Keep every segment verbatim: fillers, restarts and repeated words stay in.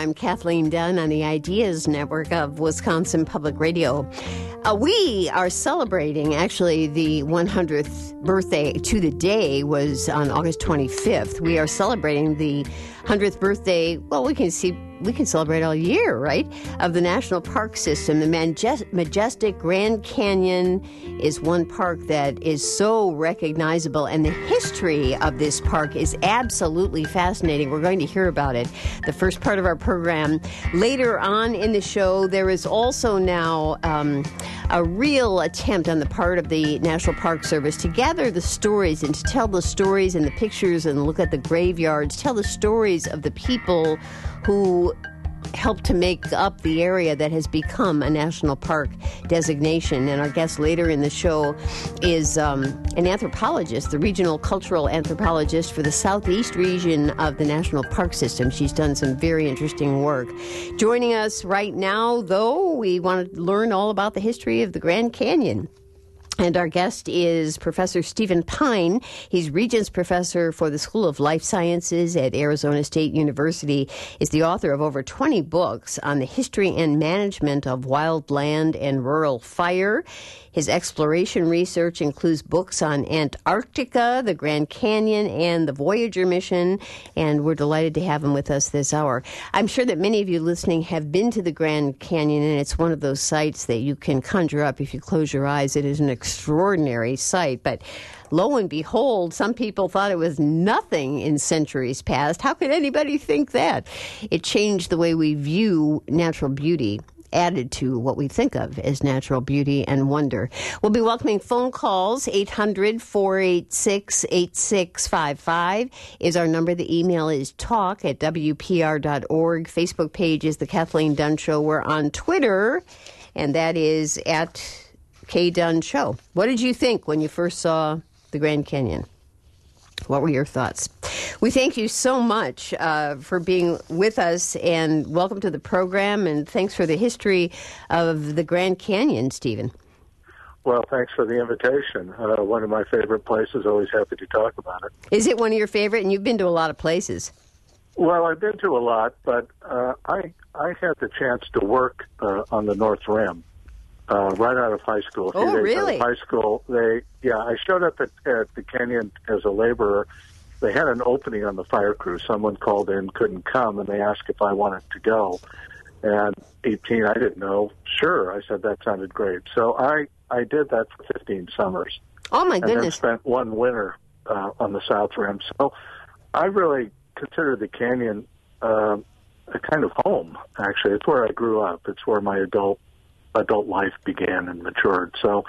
I'm Kathleen Dunn on the Ideas Network of Wisconsin Public Radio. Uh, we are celebrating, actually, the one hundredth birthday to the day was on August twenty-fifth. We are celebrating the one hundredth birthday, well, we can see, we can celebrate all year, right, of the National Park System. The majes- majestic Grand Canyon is one park that is so recognizable, and the history of this park is absolutely fascinating. We're going to hear about it the first part of our program. Later on in the show, there is also now um, a real attempt on the part of the National Park Service to gather the stories and to tell the stories and the pictures and look at the graveyards, tell the stories of the people who helped to make up the area that has become a national park designation. And our guest later in the show is um, an anthropologist, the regional cultural anthropologist for the southeast region of the National Park System. She's done some very interesting work. Joining us right now, though, we want to learn all about the history of the Grand Canyon. And our guest is Professor Stephen Pyne. He's Regents Professor for the School of Life Sciences at Arizona State University. He's the author of over twenty books on the history and management of wildland and rural fire. His exploration research includes books on Antarctica, the Grand Canyon, and the Voyager mission, and we're delighted to have him with us this hour. I'm sure that many of you listening have been to the Grand Canyon, and it's one of those sights that you can conjure up if you close your eyes. It is an extraordinary sight, but lo and behold, some people thought it was nothing in centuries past. How could anybody think that? It changed the way we view natural beauty, added to what we think of as natural beauty and wonder. We'll be welcoming phone calls. eight hundred, four eight six, eight six five five is our number. The email is talk at w p r dot org. Facebook page is The Kathleen Dunn Show. We're on Twitter, and that is at K Dunn Show. What did you think when you first saw the Grand Canyon? What were your thoughts? We thank you so much uh, for being with us, and welcome to the program, and thanks for the history of the Grand Canyon, Stephen. Well, thanks for the invitation. Uh, one of my favorite places, always happy to talk about it. Is it one of your favorite? And you've been to a lot of places. Well, I've been to a lot, but uh, I I had the chance to work uh, on the North Rim. Uh, right out of high school. A few Oh, days really? Out of high school, they yeah. I showed up at, at the canyon as a laborer. They had an opening on the fire crew. Someone called in, couldn't come, and they asked if I wanted to go. And eighteen, I didn't know. Sure, I said that sounded great. So I I did that for fifteen summers. Oh my and then goodness! spent one winter uh, on the South Rim. So I really consider the canyon uh, a kind of home. Actually, it's where I grew up. It's where my adult adult life began and matured. So,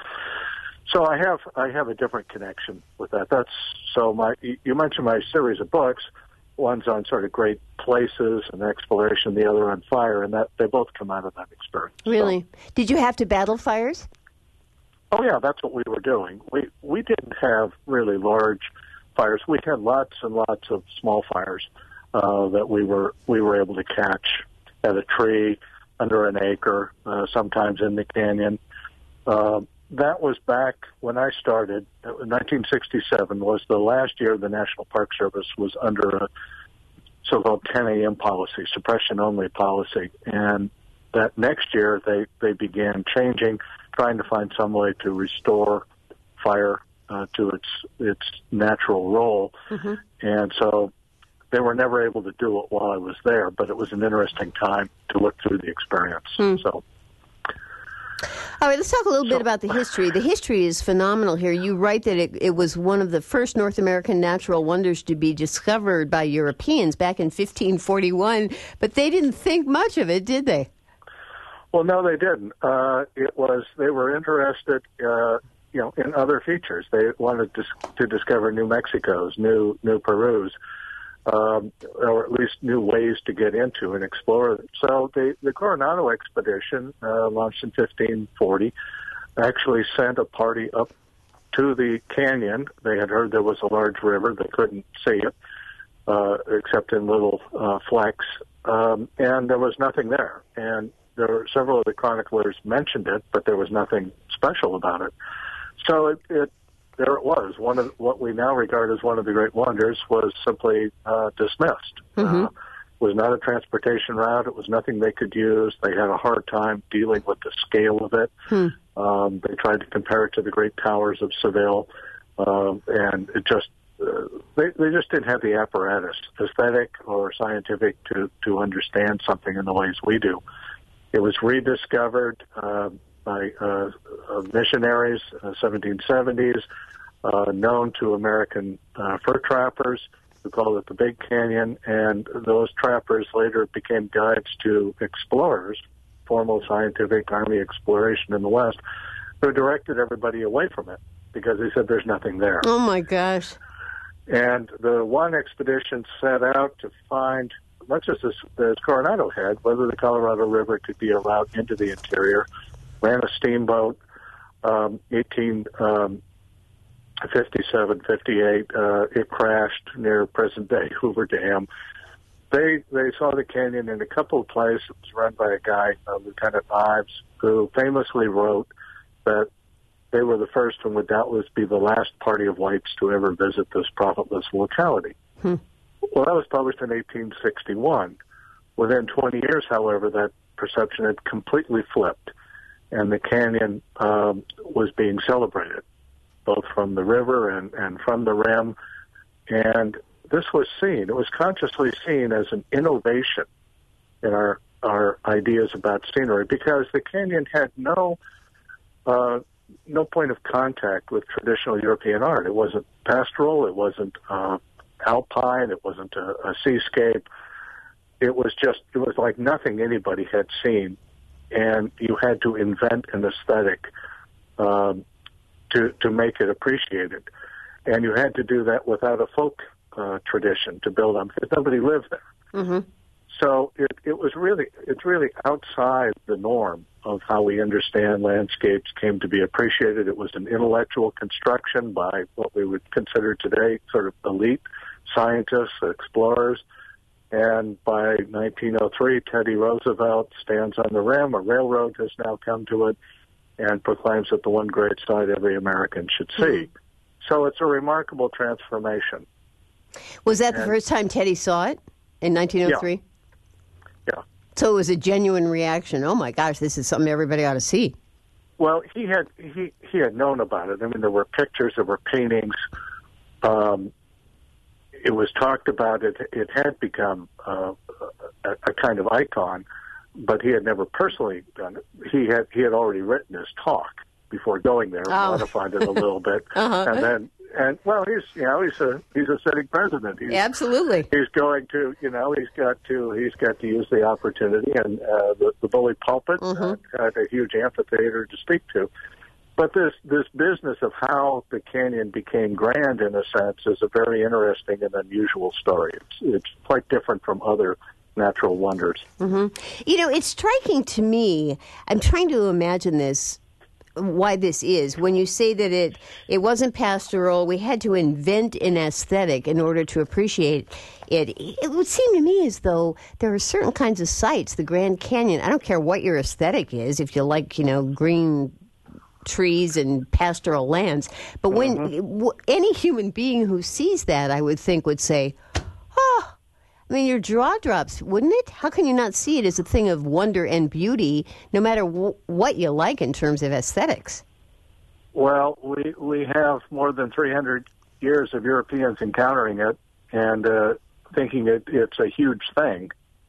so I have I have a different connection with that. That's so my. You mentioned my series of books. One's on sort of great places and exploration. The other on fire, and that they both come out of that experience. Really? So, Did you have to battle fires? oh yeah, that's what we were doing. We we didn't have really large fires. We had lots and lots of small fires uh, that we were we were able to catch at a tree, under an acre, uh, sometimes in the canyon. Uh, that was back when I started. nineteen sixty-seven was the last year the National Park Service was under a so-called ten a.m. policy, suppression-only policy. And that next year they, they began changing, trying to find some way to restore fire uh, to its its natural role. Mm-hmm. And so they were never able to do it while I was there, but it was an interesting time to look through the experience. Hmm. So, all right, let's talk a little so, bit about the history. The history is phenomenal here. You write that it, it was one of the first North American natural wonders to be discovered by Europeans back in fifteen forty-one, but they didn't think much of it, did they? Well, no, they didn't. Uh, it was they were interested, uh, you know, in other features. They wanted to, to discover New Mexico's, new New Peru's. Um, or at least new ways to get into and explore it. So the, the Coronado expedition, uh, launched in fifteen forty, actually sent a party up to the canyon. They had heard there was a large river. They couldn't see it, uh, except in little uh, flecks. Um, and there was nothing there. And there were several of the chroniclers mentioned it, but there was nothing special about it. So it, it there it was. One of what we now regard as one of the great wonders was simply uh, dismissed. Mm-hmm. Uh, was not a transportation route. It was nothing they could use. They had a hard time dealing with the scale of it. Hmm. Um, they tried to compare it to the Great Towers of Seville, um, and it just uh, they, they just didn't have the apparatus, aesthetic or scientific, to, to understand something in the ways we do. It was rediscovered uh, by uh, uh, missionaries, uh, seventeen seventies, uh, known to American uh, fur trappers who called it the Big Canyon, and those trappers later became guides to explorers, formal scientific Army exploration in the West, who directed everybody away from it because they said there's nothing there. Oh, my gosh. And the one expedition set out to find, much as, this, as Coronado had, whether the Colorado River could be a route into the interior, ran a steamboat, um, eighteen fifty-seven, fifty-eight. Uh, it crashed near present-day Hoover Dam. They they saw the canyon in a couple of places. It was run by a guy, uh, Lieutenant Ives, who famously wrote that they were the first and would doubtless be the last party of whites to ever visit this profitless locality. Hmm. Well, that was published in eighteen sixty-one. Within twenty years, however, that perception had completely flipped, and the canyon um, was being celebrated, both from the river and, and from the rim. And this was seen, it was consciously seen as an innovation in our, our ideas about scenery, because the canyon had no uh, no point of contact with traditional European art. It wasn't pastoral, it wasn't uh, alpine, it wasn't a, a seascape. It was just, it was like nothing anybody had seen, and you had to invent an aesthetic um, to to make it appreciated. And you had to do that without a folk uh, tradition to build on, because nobody lived there. Mm-hmm. So it, it was really, it's really outside the norm of how we understand landscapes came to be appreciated. It was an intellectual construction by what we would consider today sort of elite scientists, explorers. And by nineteen oh three, Teddy Roosevelt stands on the rim. A railroad has now come to it and proclaims it the one great sight every American should see. Mm-hmm. So it's a remarkable transformation. Was that and, the first time Teddy saw it in nineteen oh three? Yeah. yeah. So it was a genuine reaction. Oh my gosh, this is something everybody ought to see. Well, he had he he had known about it. I mean, there were pictures, there were paintings. Um, it was talked about. It it had become uh, a, a kind of icon, but he had never personally done it. He had he had already written his talk before going there, oh. modified it a little bit, uh-huh. and then and well, he's you know he's a he's a sitting president. He's, Absolutely, he's going to you know he's got to he's got to use the opportunity, and uh, the the bully pulpit mm-hmm. uh, had a huge amphitheater to speak to. But this this business of how the canyon became grand, in a sense, is a very interesting and unusual story. It's it's quite different from other natural wonders. Mm-hmm. You know, it's striking to me. I'm trying to imagine this. Why this is when you say that it it wasn't pastoral, we had to invent an aesthetic in order to appreciate it. It would seem to me as though there are certain kinds of sites, the Grand Canyon. I don't care what your aesthetic is, if you like, you know, green trees and pastoral lands, but when mm-hmm. w- any human being who sees that, I would think, would say, "Oh." I mean, your jaw drops, wouldn't it? How can you not see it as a thing of wonder and beauty, no matter w- what you like in terms of aesthetics? Well, we we have more than three hundred years of Europeans encountering it and uh, thinking it, it's a huge thing,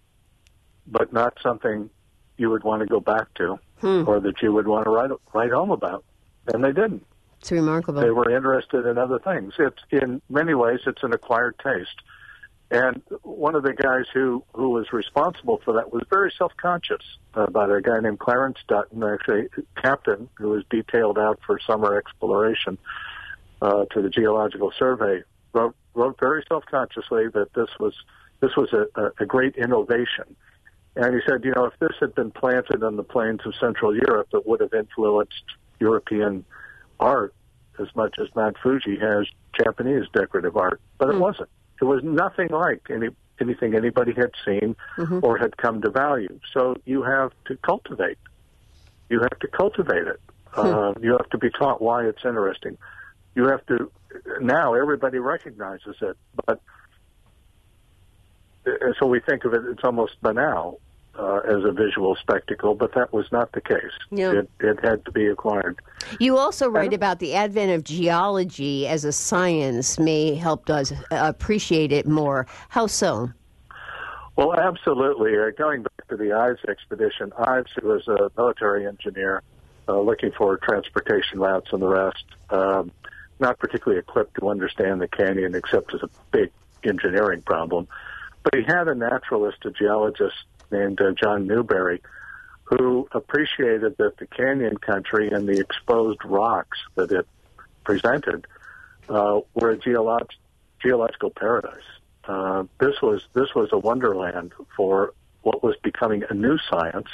but not something you would want to go back to hmm. or that you would want to write write home about. And they didn't. It's remarkable. They were interested in other things. It's in many ways, it's an acquired taste. And one of the guys who, who was responsible for that was very self-conscious about it. A guy named Clarence Dutton, actually captain, who was detailed out for summer exploration uh, to the Geological Survey, wrote, wrote very self-consciously that this was this was a, a, a great innovation. And he said, you know, if this had been planted on the plains of Central Europe, it would have influenced European art as much as Mount Fuji has Japanese decorative art. But mm. it wasn't. It was nothing like any anything anybody had seen mm-hmm. or had come to value. So you have to cultivate. You have to cultivate it. Hmm. Uh, you have to be taught why it's interesting. You have to, now everybody recognizes it, but and so we think of it, it's almost banal uh, as a visual spectacle, but that was not the case. Yeah. It, it had to be acquired. You also write about the advent of geology as a science may help us appreciate it more. How so? Well, absolutely. Uh, going back to the Ives expedition, Ives, who was a military engineer uh, looking for transportation routes and the rest, um, not particularly equipped to understand the canyon except as a big engineering problem. But he had a naturalist, a geologist named uh, John Newberry, who appreciated that the canyon country and the exposed rocks that it presented uh, were a geolog- geological paradise. Uh, this was this was a wonderland for what was becoming a new science,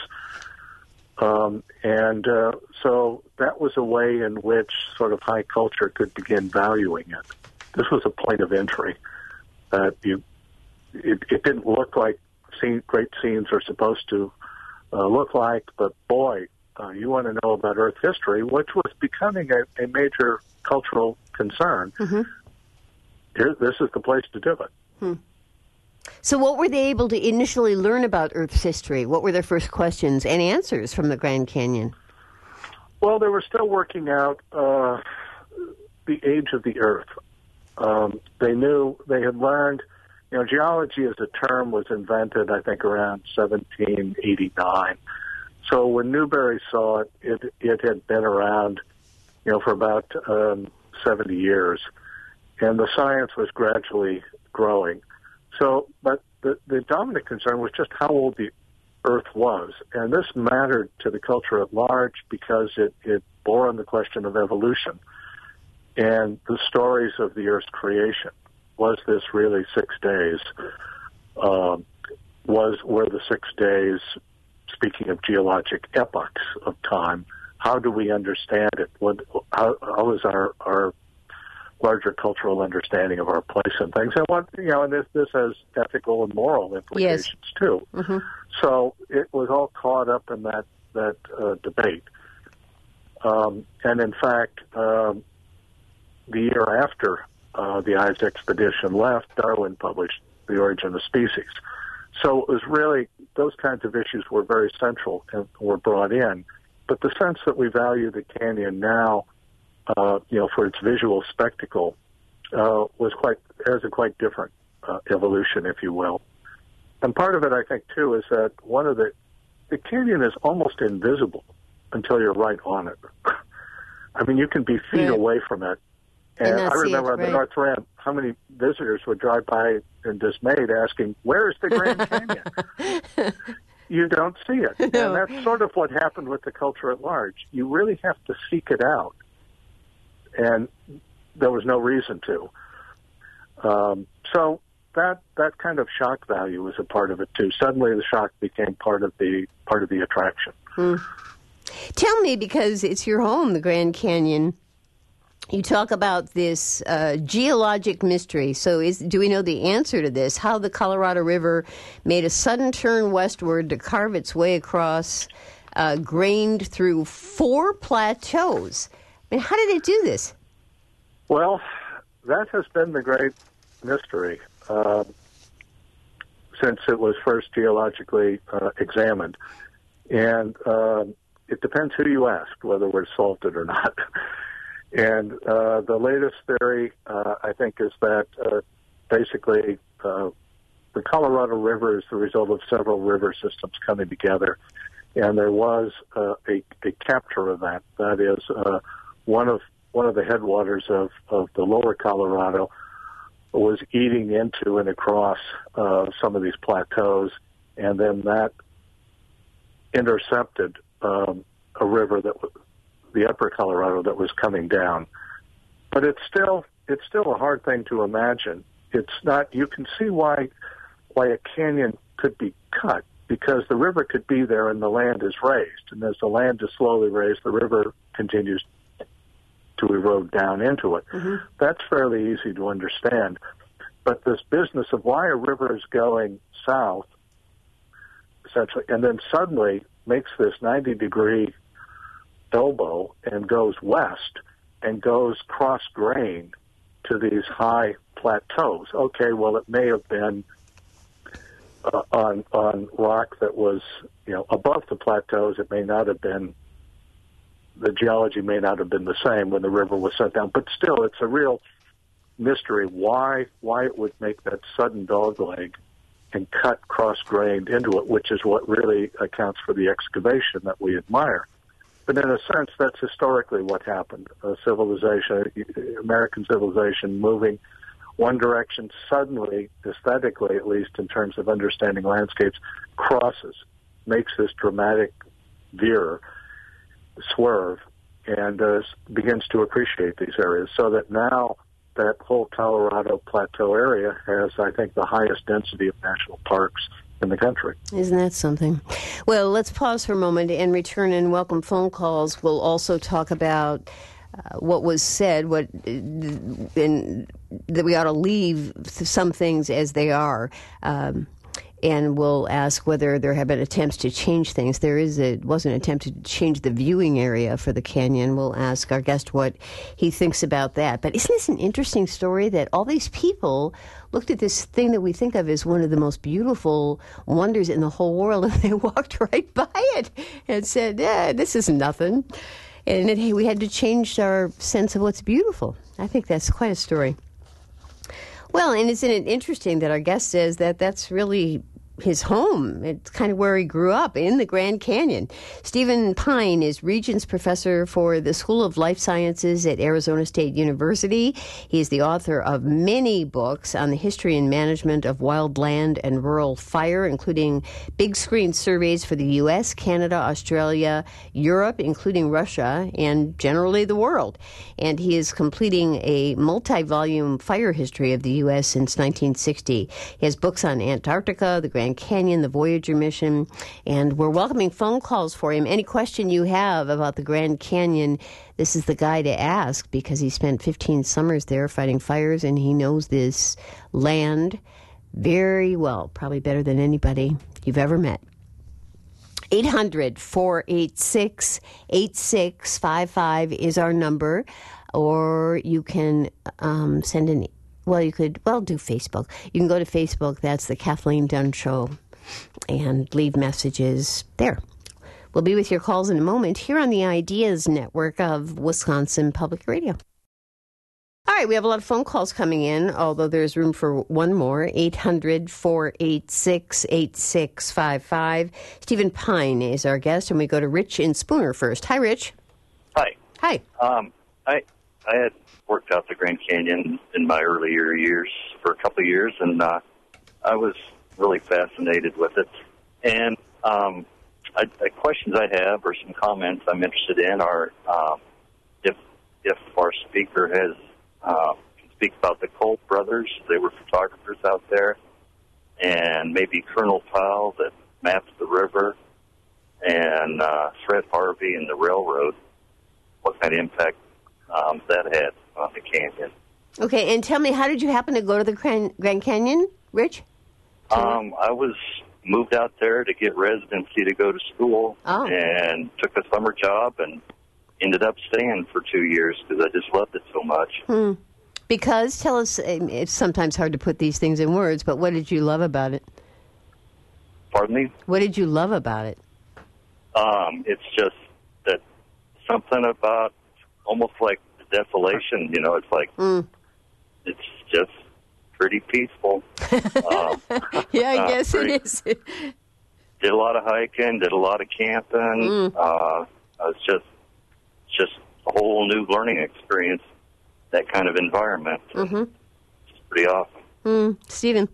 um, and uh, so that was a way in which sort of high culture could begin valuing it. This was a point of entry. Uh, you, it, it didn't look like scene, great scenes are supposed to uh, look like, but boy, uh, you want to know about Earth history, which was becoming a, a major cultural concern. Mm-hmm. Here, this is the place to do it. Hmm. So what were they able to initially learn about Earth's history? What were their first questions and answers from the Grand Canyon? Well, they were still working out uh, the age of the Earth. Um, they knew, they had learned, you know, geology as a term was invented, I think, around seventeen eighty-nine. So when Newberry saw it, it, it had been around, you know, for about um, seventy years. And the science was gradually growing. So, but the, the dominant concern was just how old the Earth was. And this mattered to the culture at large because it, it bore on the question of evolution and the stories of the Earth's creation. Was this really six days? Um, was were the six days, speaking of geologic epochs of time, how do we understand it? What, how, how is our, our larger cultural understanding of our place and things, and what you know, and this this has ethical and moral implications yes. too. Mm-hmm. So it was all caught up in that that uh, debate, um, and in fact, um, the year after uh, the Ives expedition left, Darwin published *The Origin of Species*. So it was really those kinds of issues were very central and were brought in, but the sense that we value the canyon now. Uh, you know, for its visual spectacle, uh, was quite has a quite different uh, evolution, if you will. And part of it, I think, too, is that one of the the canyon is almost invisible until you're right on it. I mean, you can be feet right. away from it. And, and I remember it, on right? the North Rim, how many visitors would drive by and dismayed, asking, "Where is the Grand Canyon?" You don't see it, no. and that's sort of what happened with the culture at large. You really have to seek it out. And there was no reason to. Um, so that that kind of shock value was a part of it too. Suddenly, the shock became part of the part of the attraction. Hmm. Tell me, because it's your home, the Grand Canyon. You talk about this uh, geologic mystery. So, is do we know the answer to this? How the Colorado River made a sudden turn westward to carve its way across, uh, grained through four plateaus. I mean, how did it do this? Well, that has been the great mystery uh, since it was first geologically uh, examined. And uh, it depends who you ask whether we're solved it or not. And uh, the latest theory, uh, I think, is that uh, basically uh, the Colorado River is the result of several river systems coming together. And there was uh, a, a capture event, that is, uh, One of one of the headwaters of, of the lower Colorado was eating into and across uh, some of these plateaus, and then that intercepted um, a river that was the upper Colorado that was coming down. But it's still it's still a hard thing to imagine. It's not. You can see why why a canyon could be cut, because the river could be there and the land is raised, and as the land is slowly raised, the river continues to erode down into it. Mm-hmm. That's fairly easy to understand. But this business of why a river is going south, essentially, and then suddenly makes this ninety-degree elbow and goes west and goes cross-grain to these high plateaus. Okay, well, it may have been uh, on on rock that was, you know, above the plateaus. It may not have been, the geology may not have been the same when the river was set down, but still, it's a real mystery why why it would make that sudden dogleg and cut cross-grained into it, which is what really accounts for the excavation that we admire. But in a sense, that's historically what happened. A civilization, American civilization, moving one direction suddenly, aesthetically at least, in terms of understanding landscapes, crosses, makes this dramatic veer, swerve, and uh, begins to appreciate these areas. So that now that whole Colorado Plateau area has, I think, the highest density of national parks in the country. Isn't that something? Well, let's pause for a moment and return and welcome phone calls. We'll also talk about uh, what was said, what and that we ought to leave some things as they are. Um, And we'll ask whether there have been attempts to change things. There is a, was an attempt to change the viewing area for the canyon. We'll ask our guest what he thinks about that. But isn't this an interesting story that all these people looked at this thing that we think of as one of the most beautiful wonders in the whole world, and they walked right by it and said, eh, this is nothing. And it, hey, we had to change our sense of what's beautiful. I think that's quite a story. Well, and isn't it interesting that our guest says that that's really his home? It's kind of where he grew up, in the Grand Canyon. Stephen Pyne is Regents Professor for the School of Life Sciences at Arizona State University. He's the author of many books on the history and management of wildland and rural fire, including big screen surveys for the U S, Canada, Australia, Europe, including Russia, and generally the world. And he is completing a multi-volume fire history of the U S since nineteen sixty. He has books on Antarctica, the Grand Canyon, the Voyager mission, and we're welcoming phone calls for him. Any question you have about the Grand Canyon, this is the guy to ask, because he spent fifteen summers there fighting fires, and he knows this land very well, probably better than anybody you've ever met. eight hundred, four eight six, eight six five five is our number, or you can um, send an Well, you could, well, do Facebook. You can go to Facebook. That's the Kathleen Dunn Show, and leave messages there. We'll be with your calls in a moment here on the Ideas Network of Wisconsin Public Radio. All right, we have a lot of phone calls coming in, although there's room for one more. eight hundred, four eight six, eight six five five. Stephen Pyne is our guest, and we go to Rich in Spooner first. Hi, Rich. Hi. Hi. Um, I I had worked out the Grand Canyon in my earlier years for a couple of years, and uh, I was really fascinated with it. And um, I, I, questions I have, or some comments I'm interested in, are um, if if our speaker has uh, can speak about the Colt brothers. They were photographers out there, and maybe Colonel Powell that mapped the river, and uh, Fred Harvey and the railroad. What kind of impact um, that had on the canyon? Okay, and tell me, how did you happen to go to the Grand, Grand Canyon, Rich? Um, I was moved out there to get residency to go to school, oh. and took a summer job and ended up staying for two years because I just loved it so much. Hmm. Because, tell us, it's sometimes hard to put these things in words, but what did you love about it? Pardon me? What did you love about it? Um, it's just that something about almost like the desolation, you know, it's like, mm. it's just pretty peaceful. uh, yeah, I guess pretty, it is. Did a lot of hiking, did a lot of camping. Mm. Uh, it's just, just a whole new learning experience, that kind of environment. Mm-hmm. It's pretty awesome. Mm. Stephen?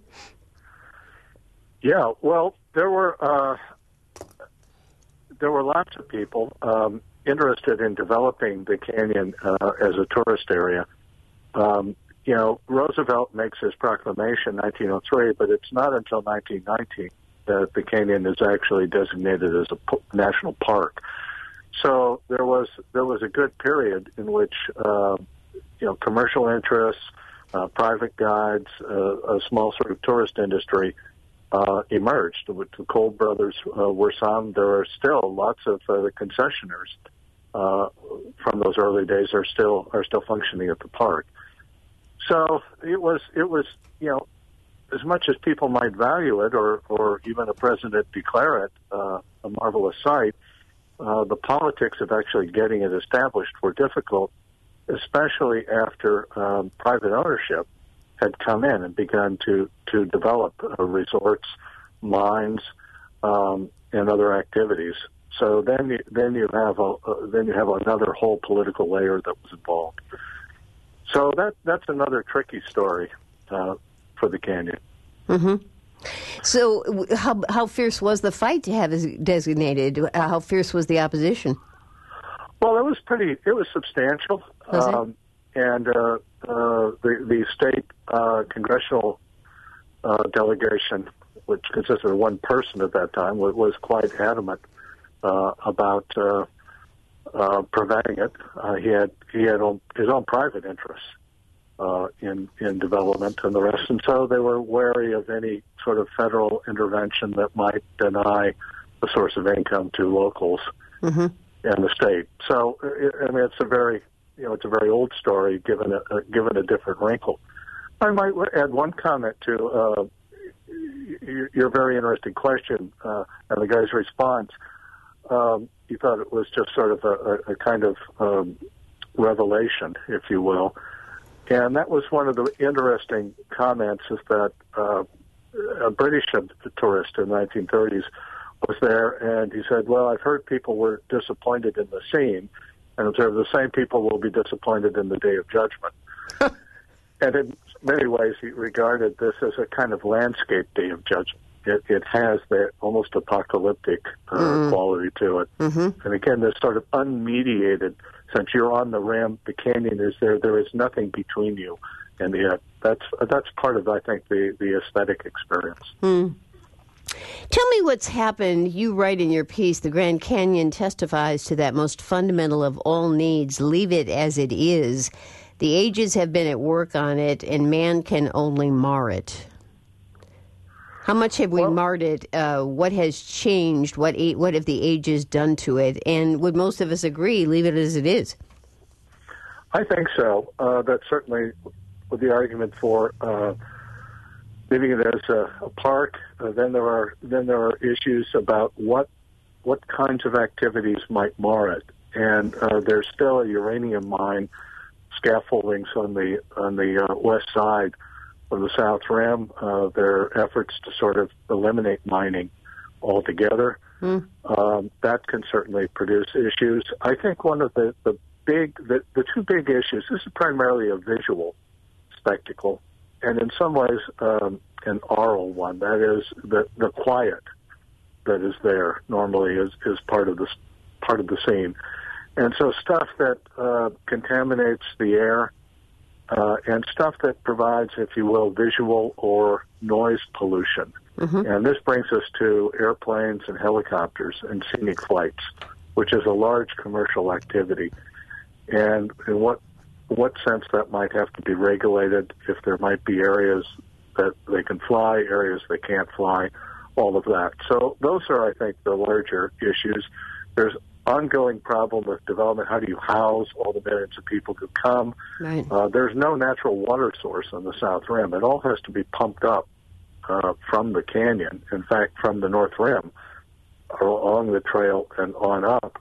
Yeah, well, there were uh, there were lots of people um, interested in developing the canyon uh, as a tourist area. Um, you know, Roosevelt makes his proclamation in nineteen oh three, but it's not until nineteen nineteen that the canyon is actually designated as a national park. So there was there was a good period in which uh, you know commercial interests, uh, private guides, uh, a small sort of tourist industry uh, emerged. The Colt brothers uh, were some. There are still lots of uh, the concessionaires uh, from those early days are still are still functioning at the park. So it was it was you know as much as people might value it, or, or even a president declare it uh, a marvelous sight, uh, the politics of actually getting it established were difficult, especially after um, private ownership had come in and begun to, to develop uh, resorts, mines, um, and other activities. So then you, then you have a uh, then you have another whole political layer that was involved. So that that's another tricky story uh, for the canyon. Mm-hmm. So how how fierce was the fight to have it designated? Uh, how fierce was the opposition? Well, it was pretty. It was substantial, was it? Um, and uh, uh, the the state uh, congressional uh, delegation, which consisted of one person at that time, was, was quite adamant uh, about uh, uh, preventing it. Uh, he had he had own, his own private interests uh, in in development and the rest, and so they were wary of any sort of federal intervention that might deny the source of income to locals. Mm-hmm. And the state. So, I mean, it's a very, you know, it's a very old story given a, a given a different wrinkle. I might add one comment to uh, your very interesting question uh, and the guy's response. Um, you thought it was just sort of a, a kind of um, revelation, if you will, and that was one of the interesting comments. Is that uh, a British tourist in the nineteen thirties was there, and he said, well, I've heard people were disappointed in the scene, and observed the same people will be disappointed in the Day of Judgment. And in many ways, he regarded this as a kind of landscape Day of Judgment. It, it has that almost apocalyptic uh, mm-hmm. quality to it. Mm-hmm. And again, this sort of unmediated, since you're on the rim, the canyon is there, there is nothing between you and yet. That's, that's part of, I think, the, the aesthetic experience. Mm. Tell me what's happened. You write in your piece, the Grand Canyon testifies to that most fundamental of all needs, leave it as it is. The ages have been at work on it, and man can only mar it. How much have we well, marred it? Uh, what has changed? What what have the ages done to it? And would most of us agree, leave it as it is? I think so. Uh, that's certainly what the argument for uh leaving it as a, a park. Uh, then there are then there are issues about what what kinds of activities might mar it. And uh, there's still a uranium mine scaffoldings on the on the uh, west side of the South Rim. Uh, there are efforts to sort of eliminate mining altogether. Mm. Um, that can certainly produce issues. I think one of the the big the, the two big issues. This is primarily a visual spectacle. And in some ways, um, an oral one. That is, the the quiet that is there normally is, is part of the part of the scene, and so stuff that uh, contaminates the air, uh, and stuff that provides, if you will, visual or noise pollution. Mm-hmm. And this brings us to airplanes and helicopters and scenic flights, which is a large commercial activity, and in what what sense that might have to be regulated, if there might be areas that they can fly, areas they can't fly, all of that. So those are, I think, the larger issues. There's ongoing problem with development. How do you house all the millions of people who come? Right. Uh, there's no natural water source on the South Rim. It all has to be pumped up uh, from the canyon, in fact, from the North Rim, along the trail and on up.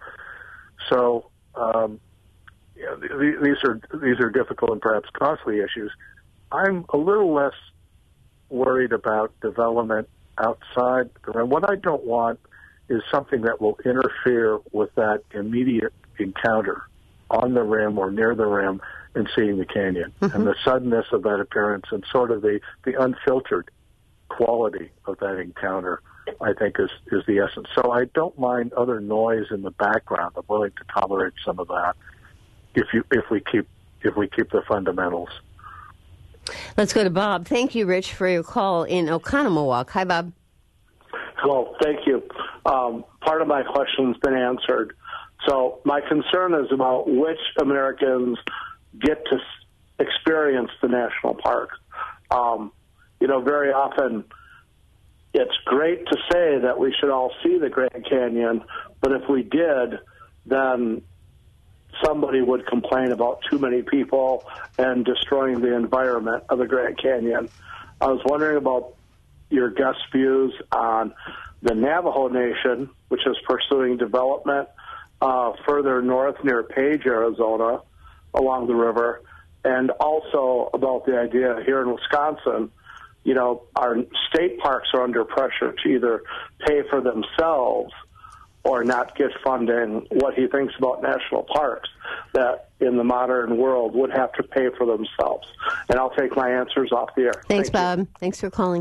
So um, Yeah, these are these are difficult and perhaps costly issues. I'm a little less worried about development outside the rim. What I don't want is something that will interfere with that immediate encounter on the rim or near the rim and seeing the canyon. Mm-hmm. And the suddenness of that appearance and sort of the, the unfiltered quality of that encounter, I think, is, is the essence. So I don't mind other noise in the background. I'm willing to tolerate some of that. If you if we keep if we keep the fundamentals. Let's go to Bob. Thank you, Rich, for your call in Oconomowoc. Hi, Bob. Hello. Thank you. Um, part of my question's been answered. So my concern is about which Americans get to experience the national park. Um, you know, very often it's great to say that we should all see the Grand Canyon, but if we did, then somebody would complain about too many people and destroying the environment of the Grand Canyon. I was wondering about your guest views on the Navajo Nation, which is pursuing development uh, further north near Page, Arizona, along the river, and also about the idea here in Wisconsin, you know, our state parks are under pressure to either pay for themselves or not get funding. What he thinks about national parks that in the modern world would have to pay for themselves. And I'll take my answers off the air. Thanks, Thank Bob. you. Thanks for calling.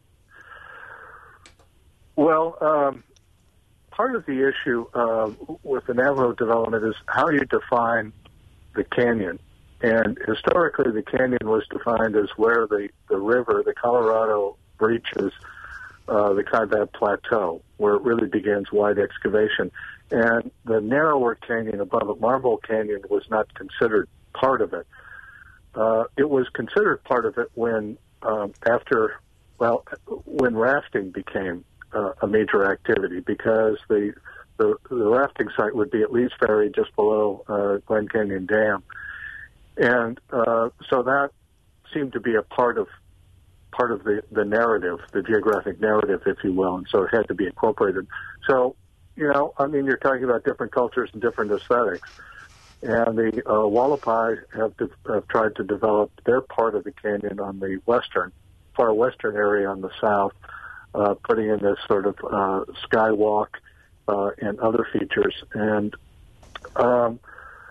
Well, um, part of the issue uh, with the Navajo development is how you define the canyon. And historically, the canyon was defined as where the, the river, the Colorado, breaches uh, the Kaibab Plateau, where it really begins wide excavation. And the narrower canyon above it, Marble Canyon, was not considered part of it. Uh, it was considered part of it when, um, after, well, when rafting became uh, a major activity, because the, the the rafting site would be at Lee's Ferry just below uh, Glen Canyon Dam. And uh, so that seemed to be a part of part of the, the narrative, the geographic narrative, if you will, and so it had to be incorporated. So, you know, I mean, you're talking about different cultures and different aesthetics. And the uh, Wallapai have, de- have tried to develop their part of the canyon on the western, far western area on the south, uh, putting in this sort of uh, skywalk uh, and other features. And um,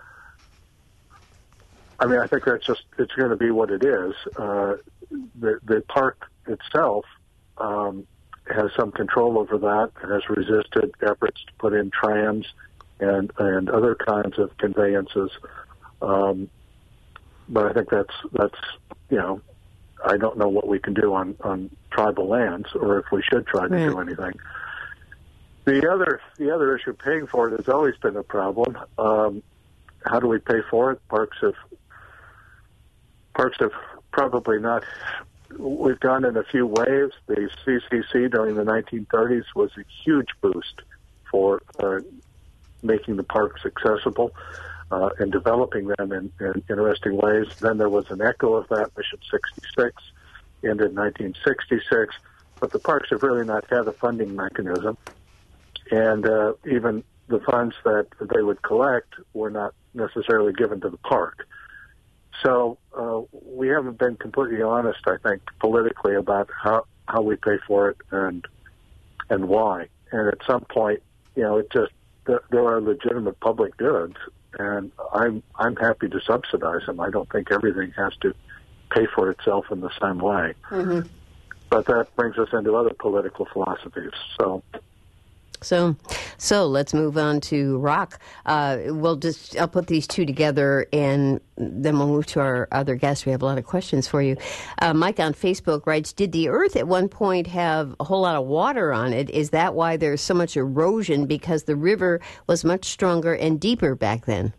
I mean, I think that's just, it's going to be what it is. Uh, the, the park itself um, has some control over that and has resisted efforts to put in trams and and other kinds of conveyances. Um, but I think that's, that's, you know, I don't know what we can do on, on tribal lands or if we should try to right. do anything. The other, the other issue, paying for it, has always been a problem. Um, how do we pay for it? Parks have Parks have probably not. We've gone in a few waves. The C C C during the nineteen thirties was a huge boost for uh, making the parks accessible uh, and developing them in, in interesting ways. Then there was an echo of that, Mission sixty-six, ended in nineteen sixty-six. But the parks have really not had a funding mechanism. And uh, even the funds that they would collect were not necessarily given to the park. So uh, we haven't been completely honest, I think, politically about how, how we pay for it and and why. And at some point, you know, it just there, there are legitimate public goods, and I'm I'm happy to subsidize them. I don't think everything has to pay for itself in the same way. Mm-hmm. But that brings us into other political philosophies. So. So, so let's move on to rock. Uh, we'll just, I'll put these two together and then we'll move to our other guests. We have a lot of questions for you. Uh, Mike on Facebook writes, did the earth at one point have a whole lot of water on it? Is that why there's so much erosion? Because the river was much stronger and deeper back then?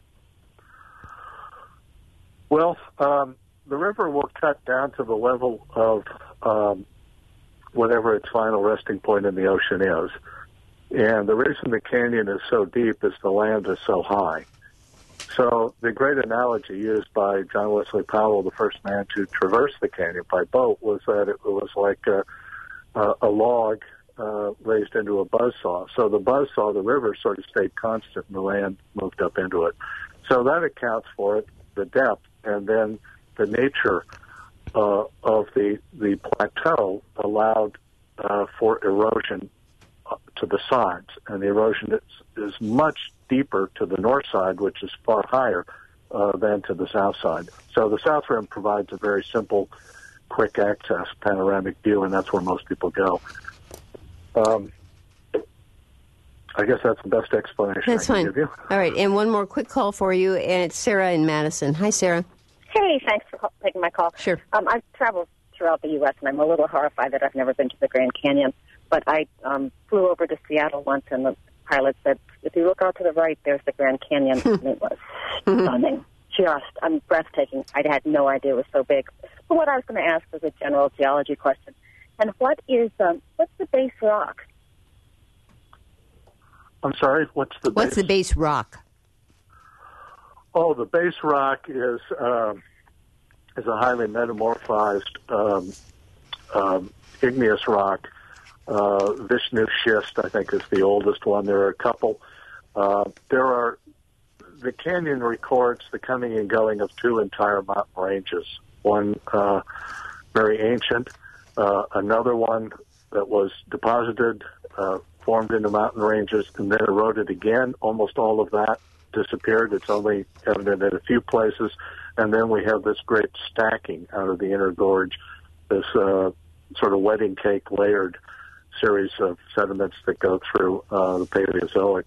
Well, um, the river will cut down to the level of um, whatever its final resting point in the ocean is. And the reason the canyon is so deep is the land is so high. So the great analogy used by John Wesley Powell, the first man to traverse the canyon by boat, was that it was like a, a, a log uh, raised into a buzzsaw. So the buzzsaw, the river, sort of stayed constant and the land moved up into it. So that accounts for it, the depth, and then the nature uh, of the, the plateau allowed uh, for erosion to the sides, and the erosion is, is much deeper to the north side, which is far higher uh, than to the south side. So the south rim provides a very simple, quick access panoramic view, and that's where most people go. Um, I guess that's the best explanation That's I can fine. give you. All right, and one more quick call for you, and it's Sarah in Madison. Hi, Sarah. Hey, thanks for call- taking my call. Sure. Um, I've traveled throughout the U S, and I'm a little horrified that I've never been to the Grand Canyon. But I um, flew over to Seattle once, and the pilot said, if you look out to the right, there's the Grand Canyon. And it was stunning. Just um, breathtaking. I had no idea it was so big. But what I was going to ask was a general geology question. And what is, um, what's the base rock? I'm sorry, what's the What's base? the base rock? Oh, the base rock is um, is a highly metamorphized um, um, igneous rock. Uh, Vishnu schist, I think, is the oldest one. There are a couple. Uh, there are the canyon records the coming and going of two entire mountain ranges. One uh, very ancient, uh, another one that was deposited, uh, formed into mountain ranges, and then eroded again. Almost all of that disappeared. It's only evident in a few places. And then we have this great stacking out of the inner gorge, this uh, sort of wedding cake layered series of sediments that go through uh, the Paleozoic.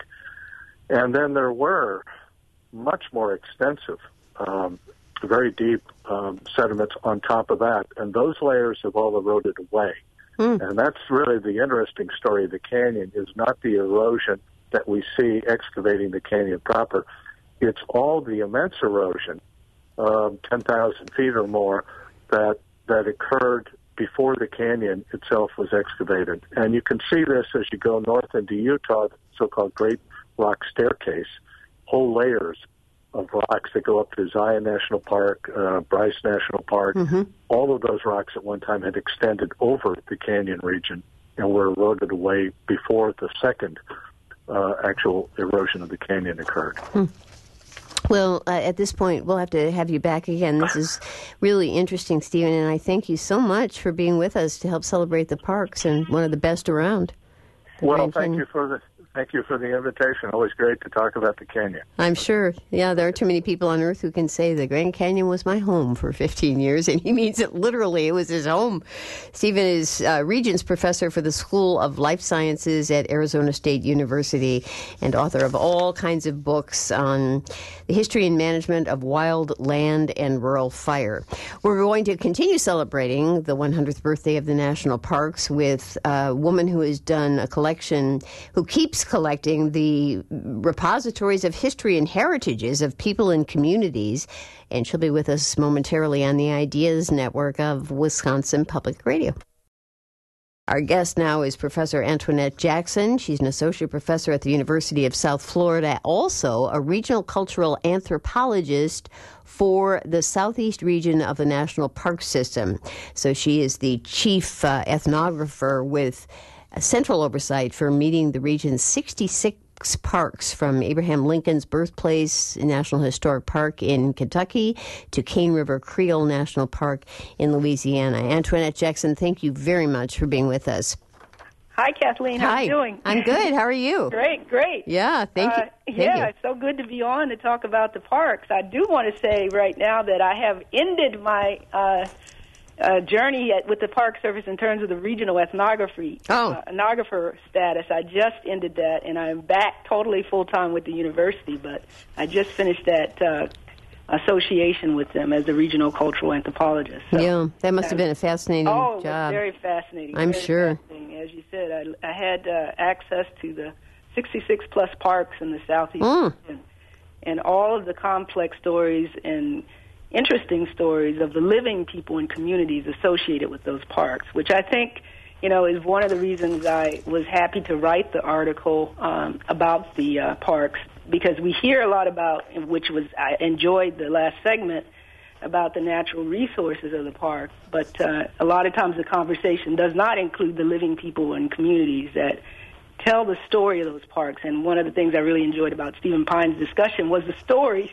And then there were much more extensive, um, very deep um, sediments on top of that. And those layers have all eroded away. Mm. And that's really the interesting story of the canyon, is not the erosion that we see excavating the canyon proper. It's all the immense erosion, um, ten thousand feet or more, that that occurred before the canyon itself was excavated. And you can see this as you go north into Utah, the so-called Great Rock Staircase, whole layers of rocks that go up to Zion National Park, uh, Bryce National Park. Mm-hmm. All of those rocks at one time had extended over the canyon region and were eroded away before the second uh, actual erosion of the canyon occurred. Hmm. Well, uh, at this point, we'll have to have you back again. This is really interesting, Stephen, and I thank you so much for being with us to help celebrate the parks and one of the best around. Well, Grand thank Canyon. you for the thank you for the invitation. Always great to talk about the canyon. I'm sure. Yeah, there are too many people on Earth who can say the Grand Canyon was my home for fifteen years, and he means it literally. It was his home. Stephen is uh, Regents Professor for the School of Life Sciences at Arizona State University and author of all kinds of books on the history and management of wild land and rural fire. We're going to continue celebrating the one hundredth birthday of the national parks with a woman who has done a collection, who keeps collecting the repositories of history and heritages of people and communities, and she'll be with us momentarily on the Ideas Network of Wisconsin Public Radio. Our guest now is Professor Antoinette Jackson. She's an associate professor at the University of South Florida, also a regional cultural anthropologist for the southeast region of the National Park System. So she is the chief uh, ethnographer with central oversight for meeting the region's sixty-six parks, from Abraham Lincoln's birthplace, National Historic Park in Kentucky, to Cane River Creole National Park in Louisiana. Antoinette Jackson, thank you very much for being with us. Hi, Kathleen. How Hi. are you doing? I'm good. How are you? Great, great. Yeah, thank you. Uh, thank yeah, you. it's so good to be on to talk about the parks. I do want to say right now that I have ended my uh, uh, journey at, with the Park Service in terms of the regional ethnography, oh. uh, ethnographer status. I just ended that, and I'm back totally full-time with the university, but I just finished that uh, association with them as a regional cultural anthropologist. So, yeah, that must have been a fascinating oh, job. Oh, very fascinating. I'm very sure. Fascinating. As you said, I, I had uh, access to the sixty-six plus parks in the southeast mm. and, and all of the complex stories and interesting stories of the living people and communities associated with those parks, which I think, you know, is one of the reasons I was happy to write the article um, about the uh, parks, because we hear a lot about, which was, I enjoyed the last segment, about the natural resources of the park, but uh, a lot of times the conversation does not include the living people and communities that tell the story of those parks. And one of the things I really enjoyed about Stephen Pine's discussion was the stories.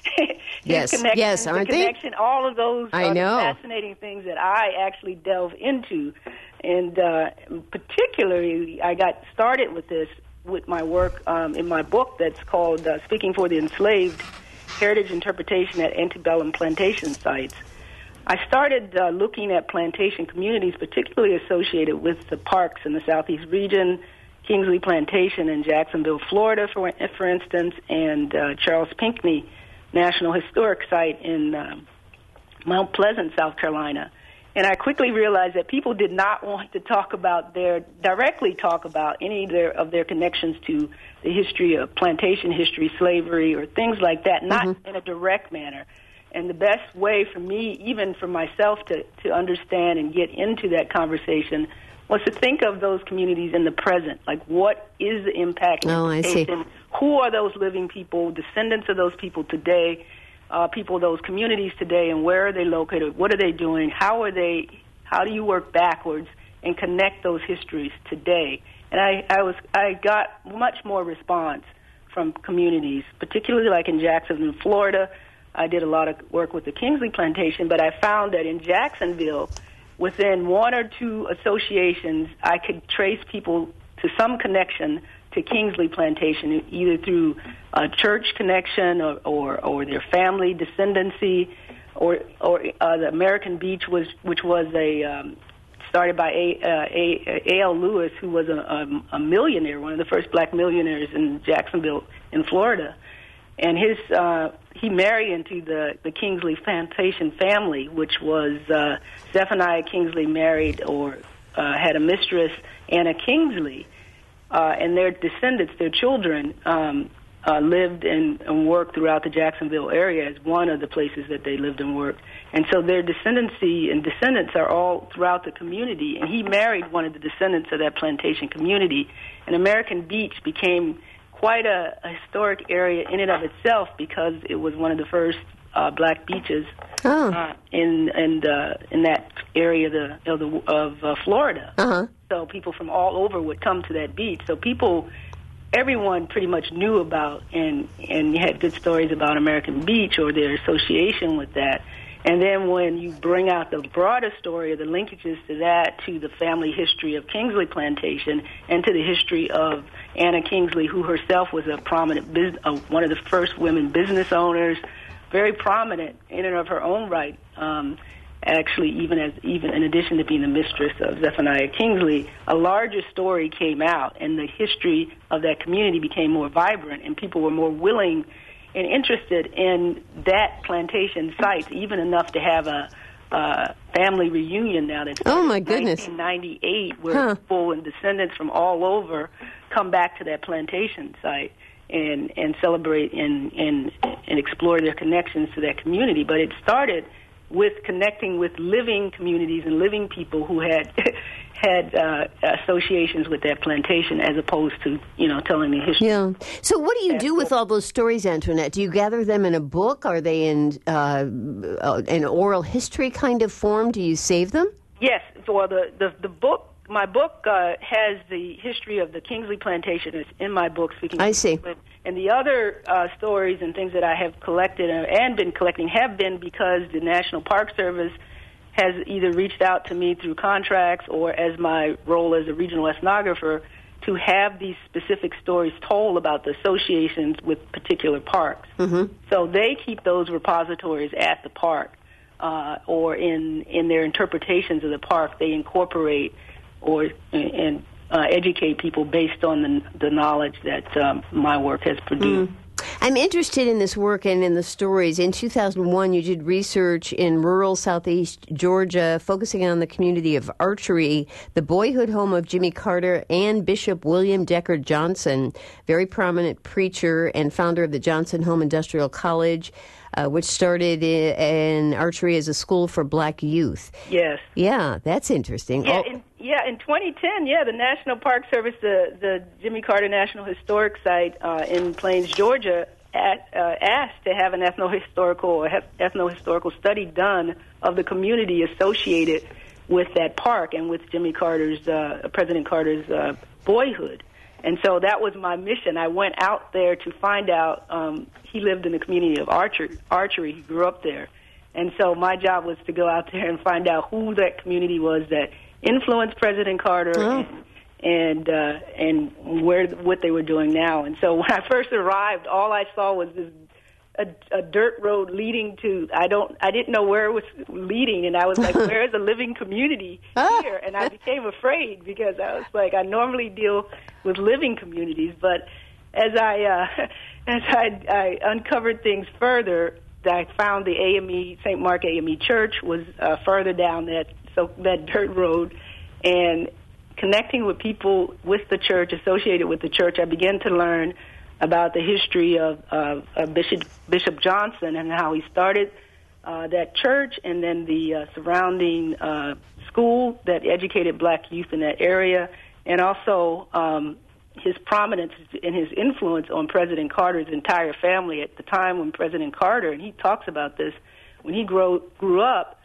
Yes, connection, yes, aren't the connection, they? all of those I are know. the fascinating things that I actually delve into. And uh, particularly, I got started with this with my work um, in my book that's called uh, Speaking for the Enslaved, Heritage Interpretation at Antebellum Plantation Sites. I started uh, looking at plantation communities, particularly associated with the parks in the southeast region, Kingsley Plantation in Jacksonville, Florida, for, for instance, and uh, Charles Pinckney National Historic Site in uh, Mount Pleasant, South Carolina. And I quickly realized that people did not want to talk about their, directly talk about any of their, of their connections to the history of plantation history, slavery, or things like that, not mm-hmm. in a direct manner. And the best way for me, even for myself, to, to understand and get into that conversation was to think of those communities in the present. Like, what is the impact? Oh, I see. Who are those living people, descendants of those people today, uh, people of those communities today, and where are they located? What are they doing? How are they How do you work backwards and connect those histories today? And I, I was I got much more response from communities, particularly like in Jacksonville, Florida. I did a lot of work with the Kingsley Plantation, but I found that in Jacksonville, within one or two associations, I could trace people to some connection to Kingsley Plantation, either through a church connection or, or, or their family descendancy, or or uh, the American Beach, was which was a um, started by A. Uh, A. A. L. Lewis, who was a, a, a millionaire, one of the first black millionaires in Jacksonville, in Florida, and his uh, he married into the the Kingsley Plantation family, which was uh, Zephaniah Kingsley married or uh, had a mistress, Anna Kingsley. Uh, and their descendants, their children, um, uh, lived and, and worked throughout the Jacksonville area as one of the places that they lived and worked. And so their descendancy and descendants are all throughout the community. And he married one of the descendants of that plantation community. And American Beach became quite a, a historic area in and of itself because it was one of the first uh, black beaches oh. uh, in in, uh, in that area of, the, of, the, of uh, Florida. Uh-huh. So people from all over would come to that beach. So people, everyone pretty much knew about and, and had good stories about American Beach or their association with that. And then when you bring out the broader story, or the linkages to that, to the family history of Kingsley Plantation and to the history of Anna Kingsley, who herself was a prominent, business, uh, one of the first women business owners, very prominent in and of her own right, um, actually, even as even in addition to being the mistress of Zephaniah Kingsley, a larger story came out, and the history of that community became more vibrant, and people were more willing and interested in that plantation site, even enough to have a uh, family reunion now that's oh my goodness nineteen ninety-eight, where huh. people and descendants from all over come back to that plantation site and and celebrate and and and explore their connections to that community. But it started with connecting with living communities and living people who had had uh, associations with that plantation, as opposed to, you know, telling the history. Yeah. So what do you do with all those stories, Antoinette? Do you gather them in a book? Are they in uh, an oral history kind of form? Do you save them? Yes. Well, the, the, the book, my book uh, has the history of the Kingsley Plantation. It's in my book, Speaking I see. Kingsley. And the other uh, stories and things that I have collected and been collecting have been because the National Park Service has either reached out to me through contracts or as my role as a regional ethnographer to have these specific stories told about the associations with particular parks. Mm-hmm. So they keep those repositories at the park, uh, or in, in their interpretations of the park, they incorporate or and uh, educate people based on the, the knowledge that um, my work has produced. Mm. I'm interested in this work and in the stories. In two thousand one, you did research in rural southeast Georgia, focusing on the community of Archery, the boyhood home of Jimmy Carter and Bishop William Decker Johnson, very prominent preacher and founder of the Johnson Home Industrial College, uh, which started in Archery as a school for black youth. Yes. Yeah, that's interesting. Yeah, oh. in, yeah, in twenty ten, yeah, the National Park Service, the, the Jimmy Carter National Historic Site uh, in Plains, Georgia, at, uh, asked to have an ethnohistorical or ethnohistorical study done of the community associated with that park and with Jimmy Carter's, uh, President Carter's uh, boyhood. And so that was my mission. I went out there to find out. Um, he lived in the community of Archer, Archery. He grew up there. And so my job was to go out there and find out who that community was that influenced President Carter oh. and and, uh, and where what they were doing now. And so when I first arrived, all I saw was this a, a dirt road leading to I don't I didn't know where it was leading, and I was like, where is a living community here? And I became afraid because I was like, I normally deal with living communities, but as I uh, as I, I uncovered things further, I found the A M E Saint Mark A M E Church was uh, further down that so that dirt road, and connecting with people with the church, associated with the church, I began to learn about the history of, of, of Bishop Bishop Johnson and how he started uh, that church, and then the uh, surrounding uh, school that educated black youth in that area, and also um, his prominence and his influence on President Carter's entire family at the time when President Carter, and he talks about this, when he grow, grew up,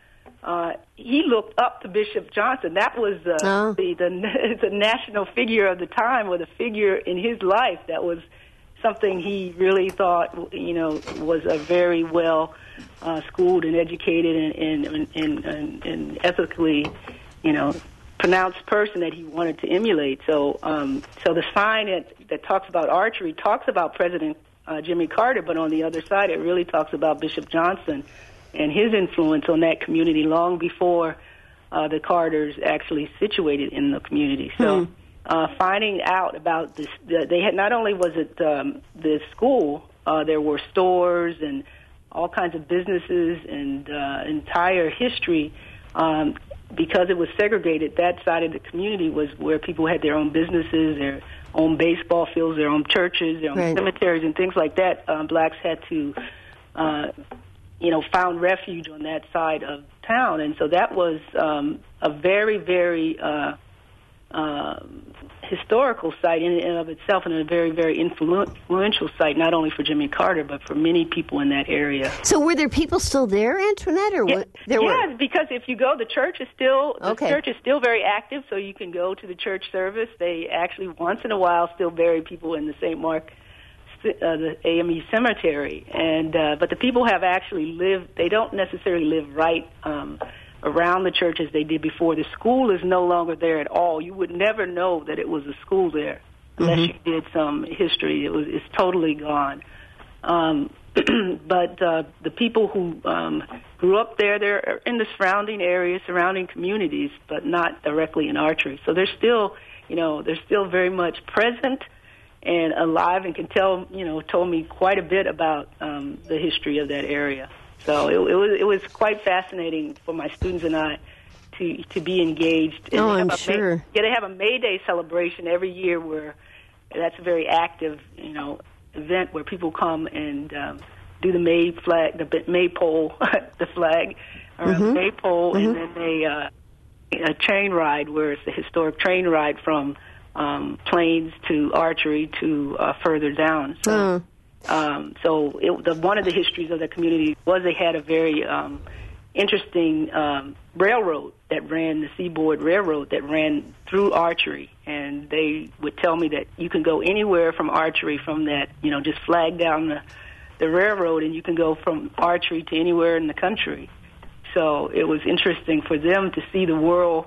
uh, he looked up to Bishop Johnson. That was uh, oh. the, the the national figure of the time, or the figure in his life that was something he really thought, you know, was a very well uh, schooled and educated and, and, and, and, and ethically, you know, pronounced person that he wanted to emulate. So, um, so the sign that, that talks about archery talks about President uh, Jimmy Carter, but on the other side, it really talks about Bishop Johnson and his influence on that community long before uh, the Carters actually situated in the community. So. Hmm. Uh, finding out about this, they had not only was it um, the school, uh, there were stores and all kinds of businesses and uh, entire history. Um, because it was segregated, that side of the community was where people had their own businesses, their own baseball fields, their own churches, their own right. cemeteries, and things like that. Um, blacks had to, uh, you know, found refuge on that side of town, and so that was um, a very, very uh, Uh, historical site in and of itself, and a very, very influ- influential site, not only for Jimmy Carter, but for many people in that area. So were there people still there, Antoinette? Or yeah, what? There yes, were? Because if you go, the church is still the okay. church is still very active, so you can go to the church service. They actually, once in a while, still bury people in the Saint Mark, uh, the A M E cemetery. And uh, but the people have actually lived, they don't necessarily live right um around the church as they did before. The school is no longer there at all. You would never know that it was a school there unless mm-hmm. you did some history. It was it's totally gone. Um, but uh, the people who um, grew up there, they're in the surrounding areas, surrounding communities, but not directly in archery. So they're still, you know, they're still very much present and alive, and can tell, you know, told me quite a bit about um, the history of that area. So it, it was it was quite fascinating for my students and I to to be engaged. And oh, have I'm a sure. May, yeah, they have a May Day celebration every year where that's a very active, you know, event where people come and um, do the May flag, the maypole, the flag, or mm-hmm. a maypole, mm-hmm. and then they uh, a train ride where it's a historic train ride from um, Plains to Archery to uh, further down. So. Uh. Um, so it, the, one of the histories of the community was they had a very um, interesting um, railroad that ran, the Seaboard Railroad that ran through Archery, and they would tell me that you can go anywhere from Archery from that, you know, just flag down the, the railroad, and you can go from Archery to anywhere in the country. So it was interesting for them to see the world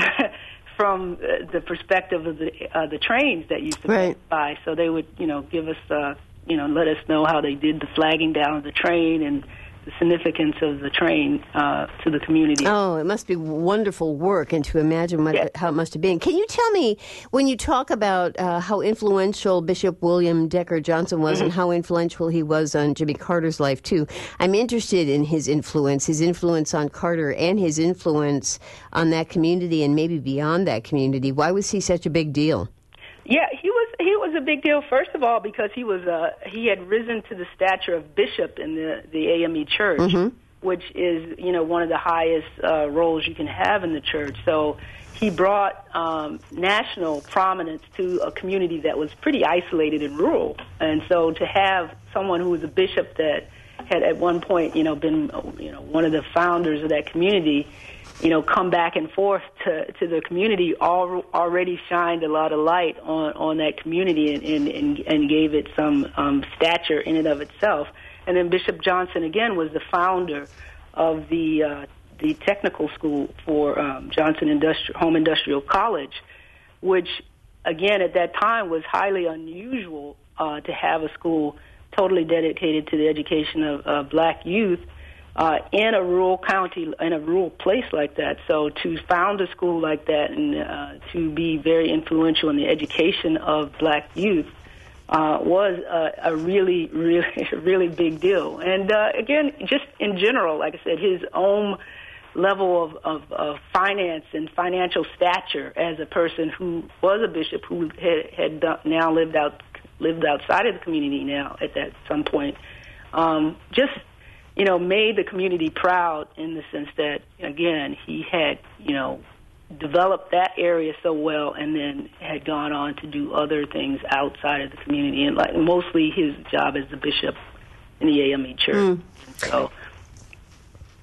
from uh, the perspective of the uh, the trains that used to right. pass by. So they would, you know, give us uh, you know, let us know how they did the flagging down of the train and the significance of the train uh, to the community. Oh, it must be wonderful work, and to imagine what, yeah. how it must have been. Can you tell me, when you talk about uh, how influential Bishop William Decker Johnson was mm-hmm. and how influential he was on Jimmy Carter's life, too, I'm interested in his influence, his influence on Carter and his influence on that community and maybe beyond that community. Why was he such a big deal? Yeah, he was he was a big deal, first of all, because he was uh, he had risen to the stature of bishop in the, the A M E church, mm-hmm. which is, you know, one of the highest uh, roles you can have in the church. So he brought um, national prominence to a community that was pretty isolated and rural. And so to have someone who was a bishop that had at one point, you know, been, you know, one of the founders of that community, you know, come back and forth to, to the community, all, already shined a lot of light on, on that community and, and, and, and gave it some um, stature in and of itself. And then Bishop Johnson, again, was the founder of the uh, the technical school for um, Johnson Industri- Home Industrial College, which, again, at that time was highly unusual uh, to have a school totally dedicated to the education of uh, black youth. Uh, in a rural county, in a rural place like that. So to found a school like that and uh, to be very influential in the education of black youth uh, was a, a really, really, really big deal. And uh, again, just in general, like I said, his own level of, of, of finance and financial stature as a person who was a bishop who had, had now lived out lived outside of the community now at that some point, um, just you know, made the community proud in the sense that, again, he had, you know, developed that area so well and then had gone on to do other things outside of the community. And, like, mostly his job as the bishop in the A M E church. Mm. So,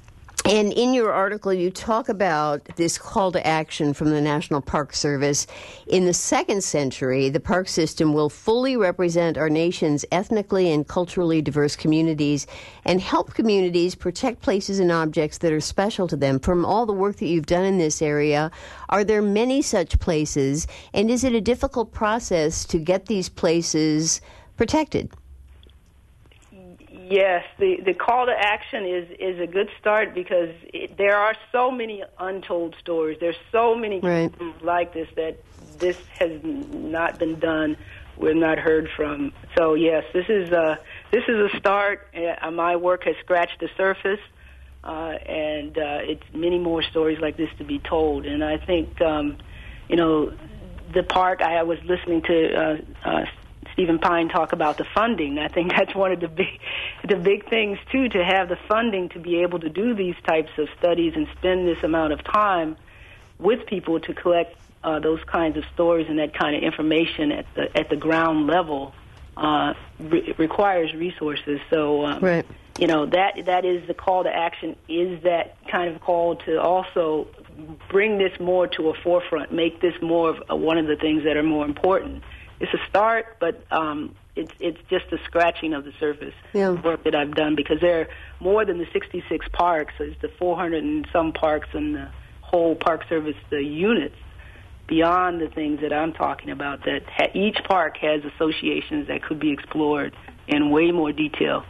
And in your article, you talk about this call to action from the National Park Service. In the second century, the park system will fully represent our nation's ethnically and culturally diverse communities and help communities protect places and objects that are special to them. From all the work that you've done in this area, are there many such places, and is it a difficult process to get these places protected? Yes, the, the call to action is, is a good start because it, there are so many untold stories. There's so many right. cases like this that this has not been done, we're not heard from. So yes, this is a, this is a start. Uh, my work has scratched the surface, uh, and uh, it's many more stories like this to be told. And I think, um, you know, the park, I was listening to uh, uh, Stephen Pine talk about the funding. I think that's one of the big, the big things too, to have the funding to be able to do these types of studies and spend this amount of time with people to collect uh, those kinds of stories and that kind of information at the at the ground level uh, re- requires resources. So, um, right. you know, that that is the call to action. Is that kind of call to also bring this more to a forefront, make this more of a, one of the things that are more important. It's a start, but um, it's it's just a scratching of the surface yeah. work that I've done, because there are more than the sixty-six parks. There's the four hundred and some parks in the whole Park Service, the units, beyond the things that I'm talking about, that ha- each park has associations that could be explored in way more detail.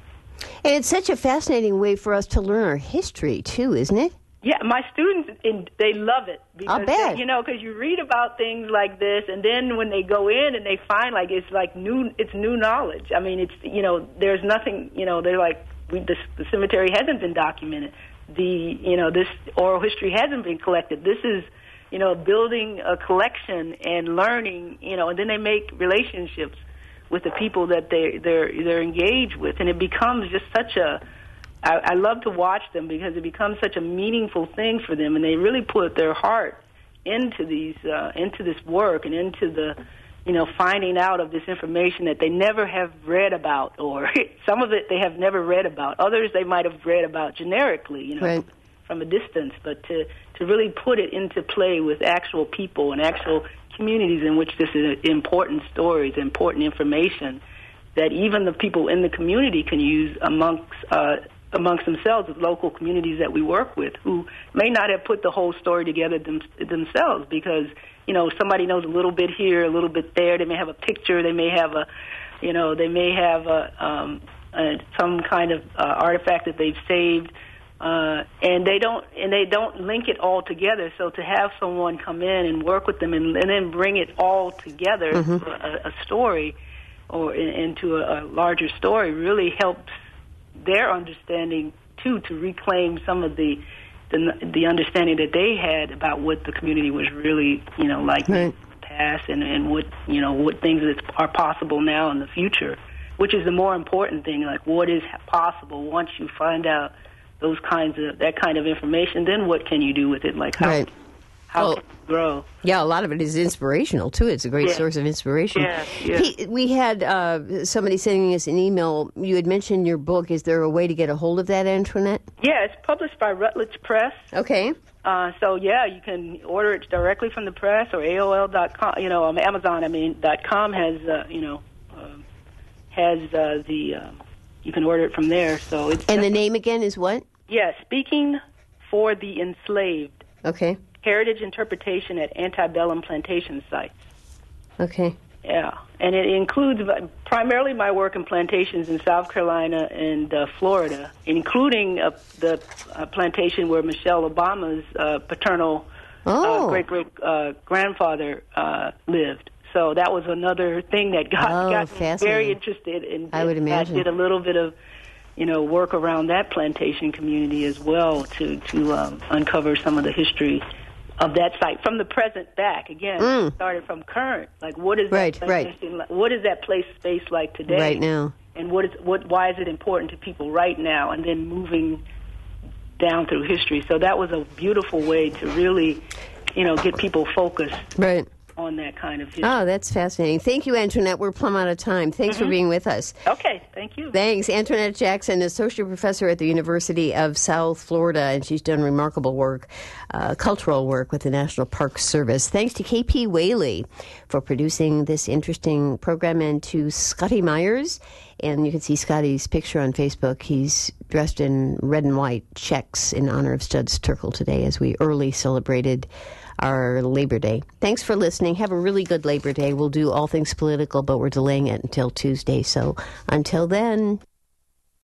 And it's such a fascinating way for us to learn our history, too, isn't it? Yeah, my students, they love it. Because I'll bet. They, you know, because you read about things like this, and then when they go in and they find, like, it's like new, it's new knowledge. I mean, it's, you know, there's nothing, you know, they're like, we, the, the cemetery hasn't been documented. The, you know, this oral history hasn't been collected. This is, you know, building a collection and learning, you know, and then they make relationships with the people that they, they're, they're engaged with, and it becomes just such a, I, I love to watch them because it becomes such a meaningful thing for them, and they really put their heart into these, uh, into this work and into the, you know, finding out of this information that they never have read about, or some of it they have never read about. Others they might have read about generically, you know, right. from a distance. But to to really put it into play with actual people and actual communities in which this is important stories, important information that even the people in the community can use amongst. Uh, amongst themselves, with local communities that we work with, who may not have put the whole story together them, themselves, because, you know, somebody knows a little bit here, a little bit there. They may have a picture, they may have a, you know, they may have a, um, a some kind of uh, artifact that they've saved, uh, and they don't and they don't link it all together. So to have someone come in and work with them and, and then bring it all together, mm-hmm. into a, a story or in, into a, a larger story, really helps their understanding too, to reclaim some of the, the the understanding that they had about what the community was really, you know, like right. in the past, and, and what, you know, what things that are possible now in the future, which is the more important thing. Like, what is possible once you find out those kinds of that kind of information? Then what can you do with it? Like how right. how well, can you grow? Yeah, a lot of it is inspirational, too. It's a great yeah. source of inspiration. Yeah, yeah. He, we had uh, somebody sending us an email. You had mentioned your book. Is there a way to get a hold of that, Antoinette? Yeah, it's published by Routledge Press. Okay. Uh, so, yeah, you can order it directly from the press, or A O L dot com, you know, um, Amazon, I mean, dot com has, uh, you know, uh, has uh, the, uh, you can order it from there. So it's And the name again is what? Yeah, Speaking for the Enslaved. Okay. Heritage Interpretation at Antebellum Plantation Sites. Okay. Yeah, and it includes primarily my work in plantations in South Carolina and uh, Florida, including uh, the uh, plantation where Michelle Obama's uh, paternal oh. uh, great-great-grandfather uh, uh, lived. So that was another thing that got, oh, got me very interested in. I would imagine. I did a little bit of, you know, work around that plantation community as well to, to um, uncover some of the history of that site from the present back. Again, mm. started from current. Like, what is right, that right. like, what is that place space like today? Right now. And what is what? Why is it important to people right now? And then moving down through history. So that was a beautiful way to really, you know, get people focused. Right. On that kind of history. Oh, that's fascinating. Thank you, Antoinette. We're plumb out of time. Thanks mm-hmm. for being with us. Okay. Thank Thank you. Thanks. Antoinette Jackson, associate professor at the University of South Florida, and she's done remarkable work, uh, cultural work with the National Park Service. Thanks to K P Whaley for producing this interesting program, and to Scotty Myers. And you can see Scotty's picture on Facebook. He's dressed in red and white checks in honor of Studs Terkel today, as we early celebrated our Labor Day. Thanks for listening. Have a really good Labor Day. We'll do all things political, but we're delaying it until Tuesday. So until then...